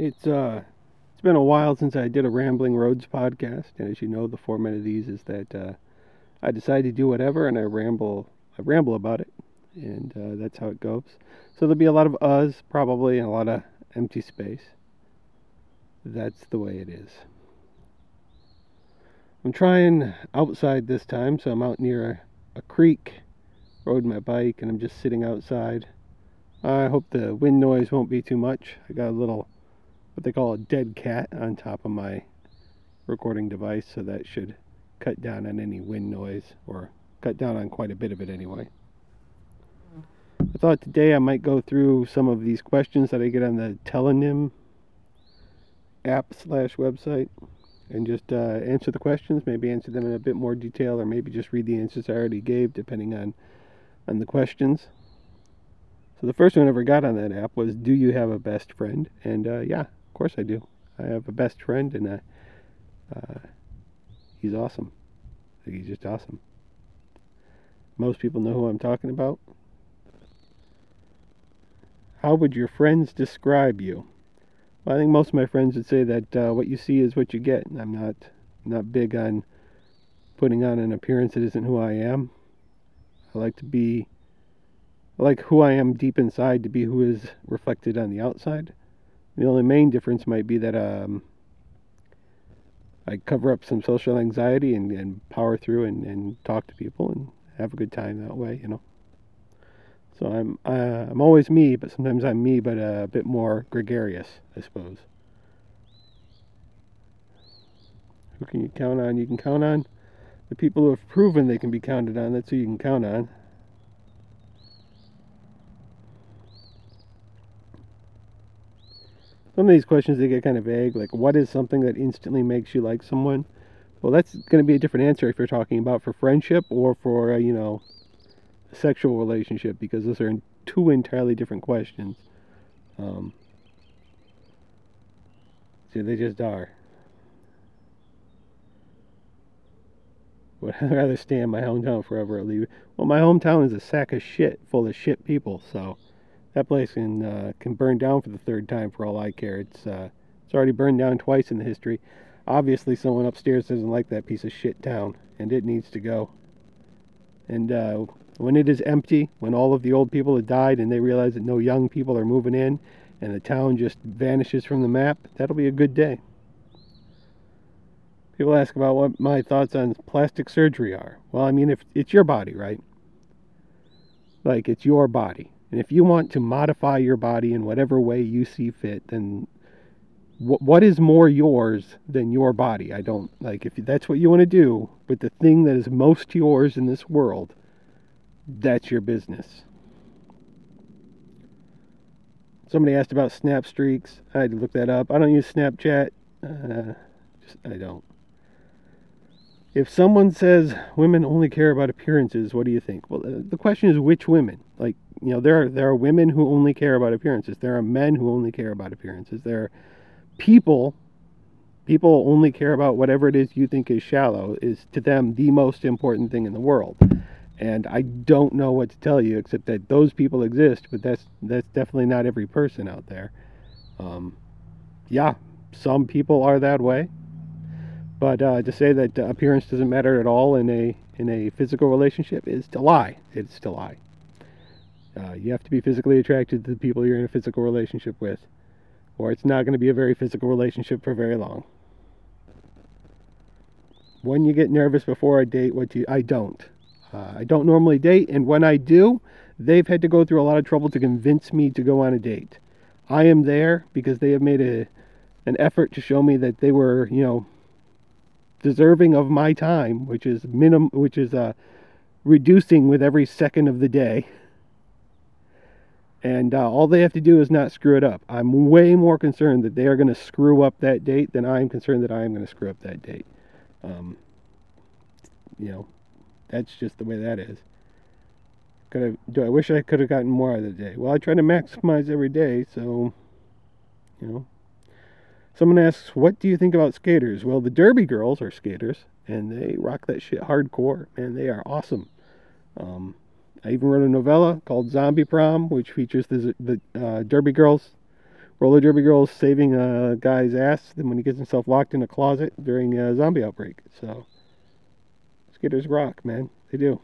It's been a while since I did a Rambling Roads podcast, and as you know, the format of these is that I decide to do whatever, and I ramble about it, and that's how it goes. So there'll be a lot of us, probably, and a lot of empty space. That's the way it is. I'm trying outside this time, so I'm out near a creek, rode my bike, and I'm just sitting outside. I hope the wind noise won't be too much. I got a little, what they call a dead cat on top of my recording device, so that should cut down on any wind noise, or cut down on quite a bit of it anyway. I thought today I might go through some of these questions that I get on the Telenym app/website and just answer the questions, maybe answer them in a bit more detail, or maybe just read the answers I already gave, depending on the questions. So the first one I ever got on that app was, do you have a best friend? And yeah, of course I do. I have a best friend, and he's awesome. He's just awesome. Most people know who I'm talking about. How would your friends describe you? Well, I think most of my friends would say that what you see is what you get. I'm not big on putting on an appearance that isn't who I am. I like who I am deep inside to be who is reflected on the outside. The only main difference might be that I cover up some social anxiety and power through and talk to people and have a good time that way, you know. So I'm always me, but sometimes I'm me, but a bit more gregarious, I suppose. Who can you count on? You can count on the people who have proven they can be counted on. That's who you can count on. Some of these questions, they get kind of vague, like what is something that instantly makes you like someone? Well, that's going to be a different answer if you're talking about for friendship or for, a sexual relationship, because those are two entirely different questions. So they just are. Would I rather stay in my hometown forever or leave it? Well, my hometown is a sack of shit full of shit people, so that place can burn down for the third time for all I care. It's already burned down twice in the history. Obviously, someone upstairs doesn't like that piece of shit town, and it needs to go. And when it is empty, when all of the old people have died and they realize that no young people are moving in, and the town just vanishes from the map, that'll be a good day. People ask about what my thoughts on plastic surgery are. Well, I mean, if it's your body, right? Like, it's your body. And if you want to modify your body in whatever way you see fit, then what is more yours than your body? I don't, like, if that's what you want to do with the thing that is most yours in this world, that's your business. Somebody asked about snap streaks. I had to look that up. I don't use Snapchat. I don't. If someone says women only care about appearances, what do you think? Well, the question is which women. Like, there are women who only care about appearances. There are men who only care about appearances. There are people only care about whatever it is you think is shallow, is to them the most important thing in the world. And I don't know what to tell you except that those people exist, but that's definitely not every person out there. Yeah, some people are that way. But to say that appearance doesn't matter at all in a physical relationship is to lie. It's to lie. You have to be physically attracted to the people you're in a physical relationship with, or it's not going to be a very physical relationship for very long. When you get nervous before a date, I don't. I don't normally date, and when I do, they've had to go through a lot of trouble to convince me to go on a date. I am there because they have made an effort to show me that they were, deserving of my time, which is reducing with every second of the day. And all they have to do is not screw it up. I'm way more concerned that they are going to screw up that date than I'm concerned that I am going to screw up that date. That's just the way that is. Do I wish I could have gotten more out of the day? Well, I try to maximize every day, so, Someone asks, what do you think about skaters? Well, the Derby girls are skaters, and they rock that shit hardcore, and they are awesome. I even wrote a novella called Zombie Prom, which features the Derby girls Roller derby girls saving a guy's ass when he gets himself locked in a closet during a zombie outbreak. So, skaters rock, man. They do.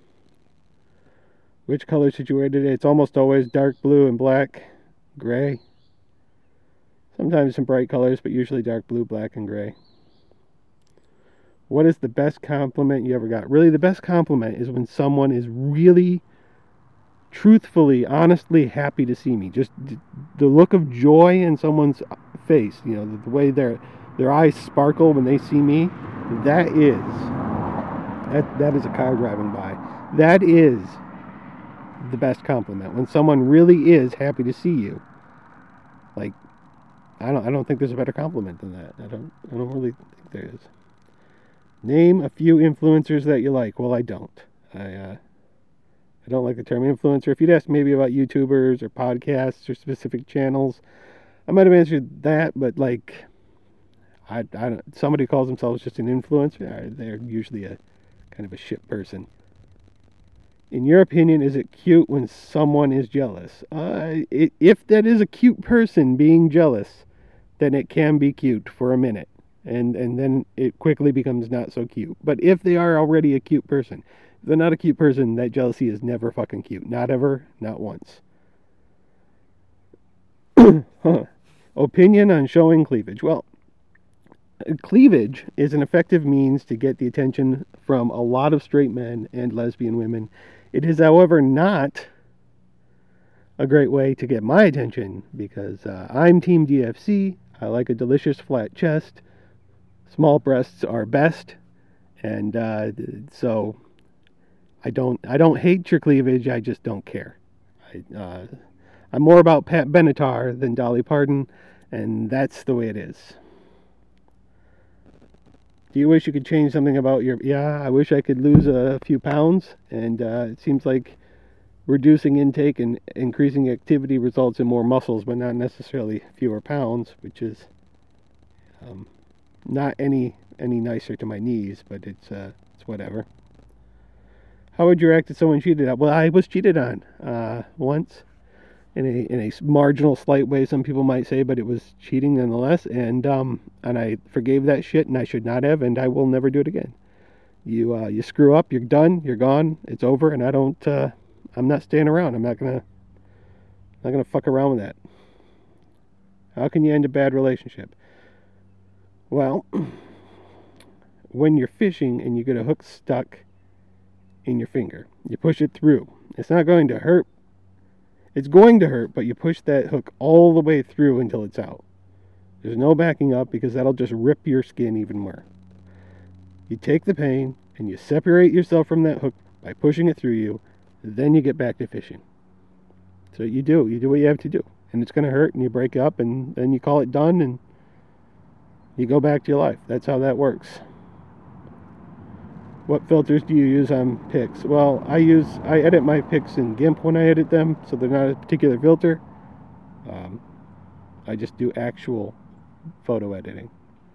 Which color should you wear today? It's almost always dark blue and black, gray. Sometimes some bright colors, but usually dark blue, black, and gray. What is the best compliment you ever got? Really, the best compliment is when someone is really, truthfully, honestly happy to see me. Just the look of joy in someone's face, the way their eyes sparkle when they see me. That is a car driving by. That is the best compliment. When someone really is happy to see you. Like, I don't think there's a better compliment than that. I don't really think there is. Name a few influencers that you like. Well, I don't. I don't like the term influencer. If you'd asked maybe about YouTubers or podcasts or specific channels, I might have answered that. But like, I don't. Somebody calls themselves just an influencer. They're usually a kind of a shit person. In your opinion, is it cute when someone is jealous? If that is a cute person being jealous, then it can be cute for a minute. And then it quickly becomes not so cute. But if they are already a cute person, if they're not a cute person, that jealousy is never fucking cute. Not ever, not once. Opinion on showing cleavage. Well, cleavage is an effective means to get the attention from a lot of straight men and lesbian women. It is, however, not a great way to get my attention because I'm Team DFC. I like a delicious flat chest. Small breasts are best, and so I don't hate your cleavage. I just don't care. I'm more about Pat Benatar than Dolly Parton, and that's the way it is. Do you wish you could change something about your... Yeah, I wish I could lose a few pounds, and it seems like reducing intake and increasing activity results in more muscles, but not necessarily fewer pounds, which is not any nicer to my knees, but it's whatever. How would you react if someone cheated on? Well, I was cheated on once, in a marginal, slight way, some people might say, but it was cheating nonetheless, and I forgave that shit, and I should not have, and I will never do it again. You screw up, you're done, you're gone, it's over, and I'm not staying around. I'm not gonna fuck around with that. How can you end a bad relationship? Well, when you're fishing and you get a hook stuck in your finger, you push it through. It's not going to hurt. It's going to hurt, but you push that hook all the way through until it's out. There's no backing up because that'll just rip your skin even more. You take the pain and you separate yourself from that hook by pushing it through you. Then you get back to fishing. So you do what you have to do. And it's going to hurt and you break up and then you call it done and you go back to your life. That's how that works. What filters do you use on pics? Well, I edit my pics in GIMP when I edit them, so they're not a particular filter. I just do actual photo editing.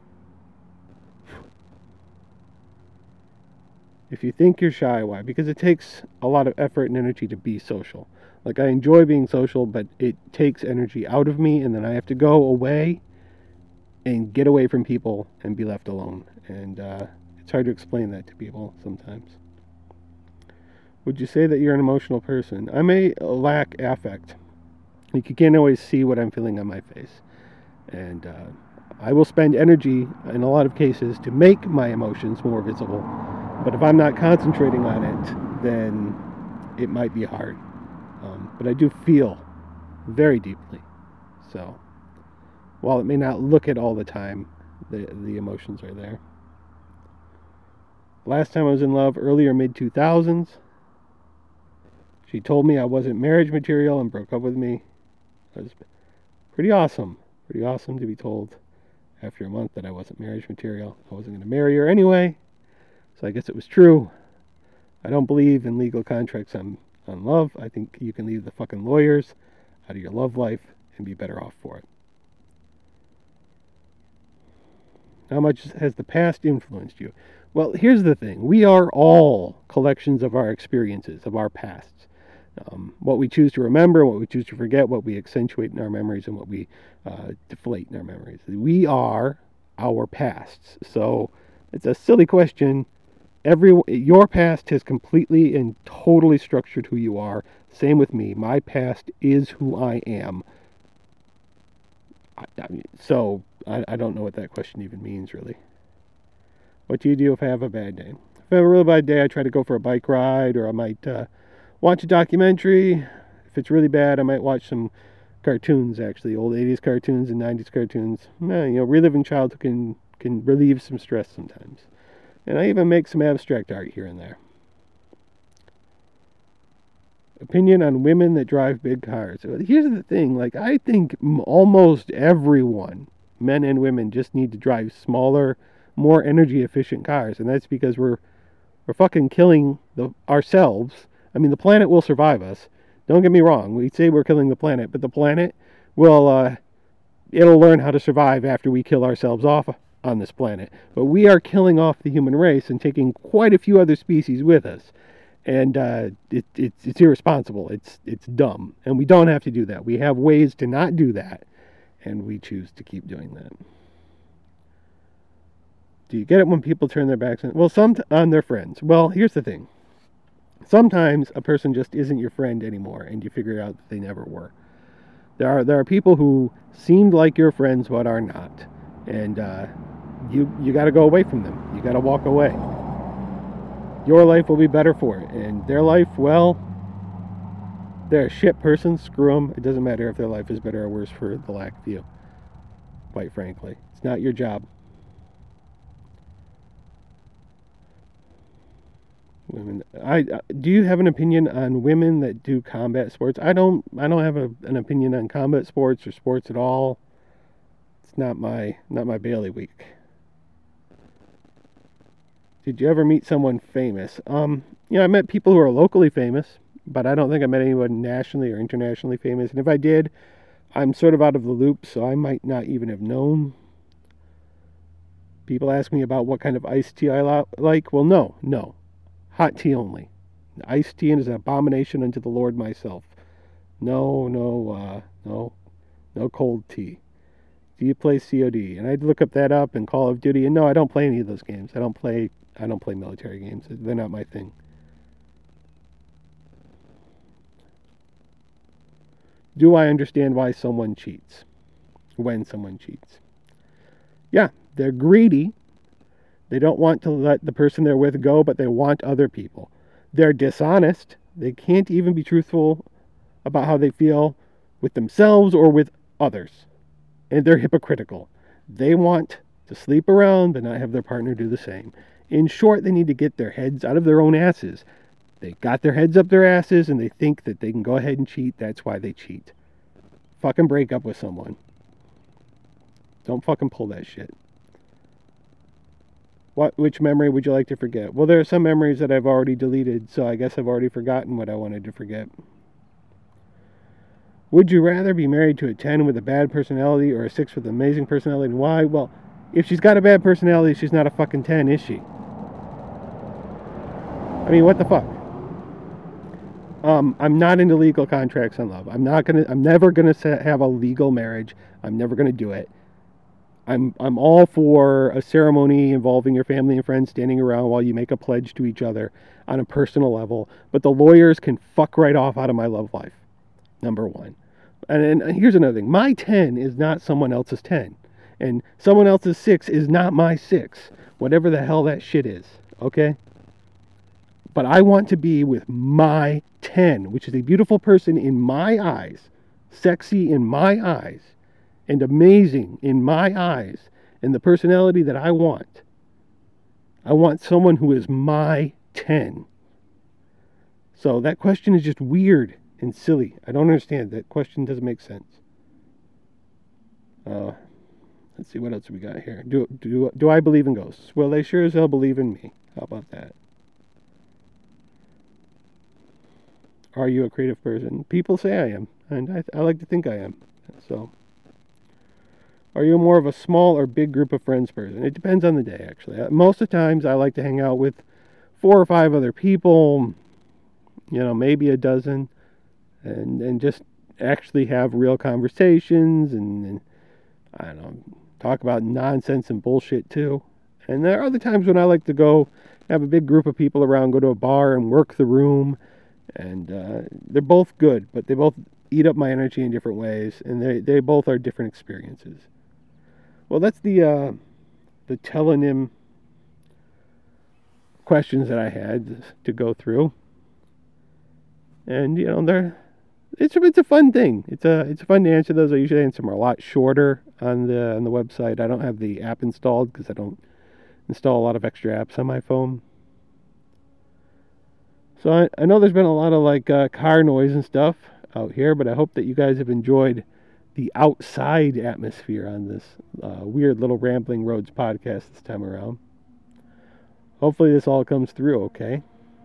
If you think you're shy, why? Because it takes a lot of effort and energy to be social. Like, I enjoy being social, but it takes energy out of me, and then I have to go away and get away from people and be left alone. And it's hard to explain that to people sometimes. Would you say that you're an emotional person? I may lack affect. Like, you can't always see what I'm feeling on my face. And I will spend energy in a lot of cases to make my emotions more visible. But if I'm not concentrating on it, then it might be hard. But I do feel very deeply. So, while it may not look it all the time, the emotions are there. Last time I was in love, earlier mid-2000s. She told me I wasn't marriage material and broke up with me. It was pretty awesome. Pretty awesome to be told after a month that I wasn't marriage material. I wasn't going to marry her anyway. So I guess it was true. I don't believe in legal contracts on love. I think you can leave the fucking lawyers out of your love life and be better off for it. How much has the past influenced you? Well, here's the thing. We are all collections of our experiences, of our pasts. What we choose to remember, what we choose to forget, what we accentuate in our memories, and what we deflate in our memories. We are our pasts. So it's a silly question. Your past has completely and totally structured who you are. Same with me. My past is who I am. I don't know what that question even means, really. What do you do if I have a bad day? If I have a really bad day, I try to go for a bike ride, or I might watch a documentary. If it's really bad, I might watch some cartoons, actually, old 80s cartoons and 90s cartoons. Reliving childhood can relieve some stress sometimes. And I even make some abstract art here and there. Opinion on women that drive big cars. Here's the thing, I think almost everyone, men and women, just need to drive smaller, more energy efficient cars, and that's because we're fucking killing ourselves. I mean, the planet will survive us. Don't get me wrong. We say we're killing the planet, but the planet will it'll learn how to survive after we kill ourselves off on this planet. But we are killing off the human race and taking quite a few other species with us. And it's irresponsible. It's dumb. And we don't have to do that. We have ways to not do that. And we choose to keep doing that. Do you get it when people turn their backs on their friends? Well, here's the thing. Sometimes a person just isn't your friend anymore, and you figure out that they never were. There are people who seemed like your friends but are not. And you got to go away from them. You got to walk away. Your life will be better for it. And their life, well, they're a shit person. Screw them. It doesn't matter if their life is better or worse for the lack of you. Quite frankly. It's not your job. Women. Do you have an opinion on women that do combat sports? I don't have an opinion on combat sports or sports at all. It's not my bailiwick. Did you ever meet someone famous? I met people who are locally famous, but I don't think I met anyone nationally or internationally famous. And if I did, I'm sort of out of the loop, so I might not even have known. People ask me about what kind of iced tea I like. Well, no. Hot tea only. Iced tea is an abomination unto the Lord myself. No cold tea. Do you play COD? And I'd look up that up and Call of Duty. And no, I don't play any of those games. I don't play military games. They're not my thing. Do I understand why someone cheats? When someone cheats? Yeah, they're greedy. They don't want to let the person they're with go, but they want other people. They're dishonest. They can't even be truthful about how they feel with themselves or with others. And they're hypocritical. They want to sleep around but not have their partner do the same. In short, they need to get their heads out of their own asses. They got their heads up their asses and they think that they can go ahead and cheat. That's why they cheat. Fucking break up with someone. Don't fucking pull that shit. Which memory would you like to forget? Well, there are some memories that I've already deleted, so I guess I've already forgotten what I wanted to forget. Would you rather be married to a 10 with a bad personality or a 6 with an amazing personality, and why? Well, if she's got a bad personality, she's not a fucking 10, is she? I mean, what the fuck? I'm not into legal contracts on love. I'm never gonna have a legal marriage. I'm never gonna do it. I'm all for a ceremony involving your family and friends standing around while you make a pledge to each other on a personal level. But the lawyers can fuck right off out of my love life. Number one. And here's another thing. My 10 is not someone else's 10. And someone else's 6 is not my 6. Whatever the hell that shit is. Okay? But I want to be with my 10, which is a beautiful person in my eyes. Sexy in my eyes. And amazing in my eyes, and the personality that I want. I want someone who is my 10. So that question is just weird and silly. I don't understand. That question doesn't make sense. Let's see what else we got here. Do I believe in ghosts? Well, they sure as hell believe in me. How about that? Are you a creative person? People say I am, and I like to think I am. So. Are you more of a small or big group of friends person? It depends on the day, actually. Most of the times, I like to hang out with 4 or 5 other people, maybe a dozen. and just actually have real conversations and I don't know, talk about nonsense and bullshit too. And there are other times when I like to go have a big group of people around, go to a bar and work the room. And they're both good, but they both eat up my energy in different ways, and they both are different experiences. Well, that's the telonym questions that I had to go through, and it's a fun thing. It's fun to answer those. I usually answer them a lot shorter on the website. I don't have the app installed because I don't install a lot of extra apps on my phone. So I know there's been a lot of car noise and stuff out here, but I hope that you guys have enjoyed the outside atmosphere on this weird little Rambling Roads podcast this time around. Hopefully this all comes through okay.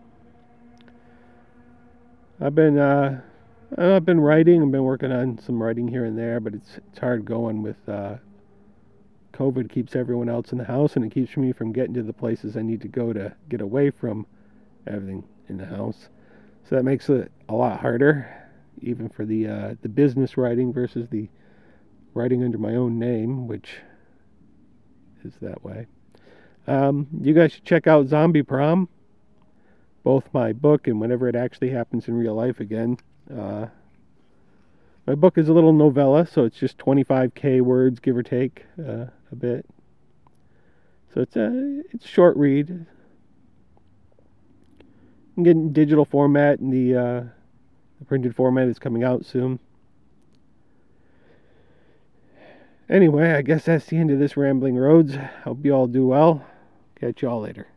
I've been writing. I've been working on some writing here and there, but it's hard going with COVID keeps everyone else in the house, and it keeps me from getting to the places I need to go to get away from everything in the house. So that makes it a lot harder, even for the business writing versus the writing under my own name, which is that way. You guys should check out Zombie Prom, both my book and whenever it actually happens in real life again. My book is a little novella, so it's just 25k words, give or take a bit. So it's a short read. I'm getting digital format, and the printed format is coming out soon. Anyway, I guess that's the end of this Rambling Roads. Hope you all do well. Catch y'all later.